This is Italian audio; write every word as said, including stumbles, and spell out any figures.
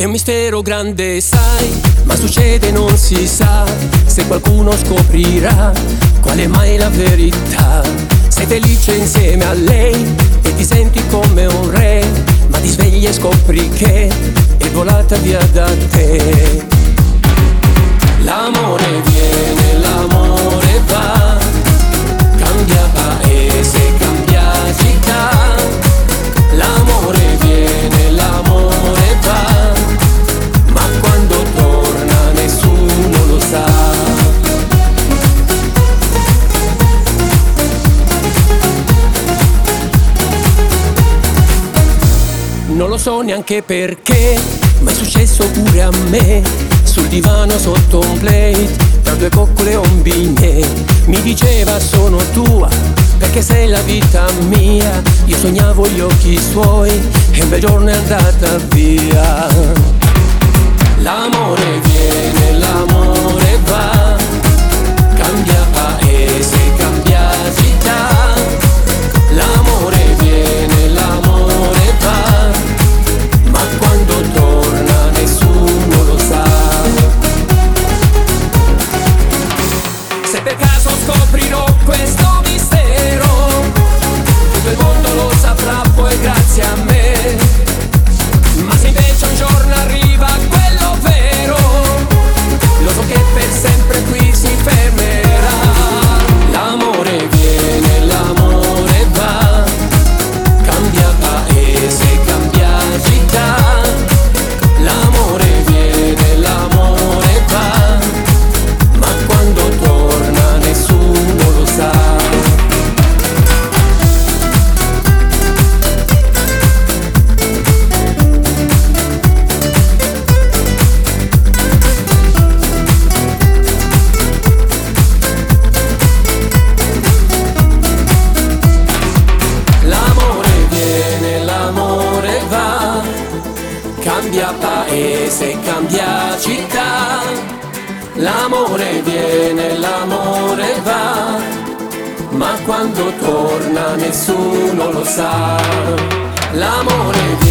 un mistero grande, sai, ma succede non si sa. Se qualcuno scoprirà qual è mai la verità. Sei felice insieme a lei e ti senti come un re, ma ti svegli e scopri che è volata via da te. L'amore viene, l'amore va, cambia paese, cambia città. L'amore viene, l'amore va, ma quando torna nessuno lo sa. Non lo so neanche perché, ma è successo pure a me. Sul divano sotto un plate, tra due coccole e un bignè. Mi diceva sono tua, perché sei la vita mia. Io sognavo gli occhi suoi e un bel giorno è andata via. L'amore viene, l'amore va, cambia paese, cambia città. L'amore viene, l'amore va, ma quando torna nessuno lo sa. Se per caso scoprirò questo mistero, tutto il mondo lo saprà poi grazie a me. Ma se invece un giorno arriva quello vero, lo so che per sempre qui si fermerà. L'amore viene, l'amore va, cambia paese, cambia città. L'amore viene, l'amore va, ma quando torna nessuno lo sa. L'amore viene, l'amore va, cambia paese, cambia città. L'amore viene, l'amore va, ma quando torna nessuno lo sa. L'amore viene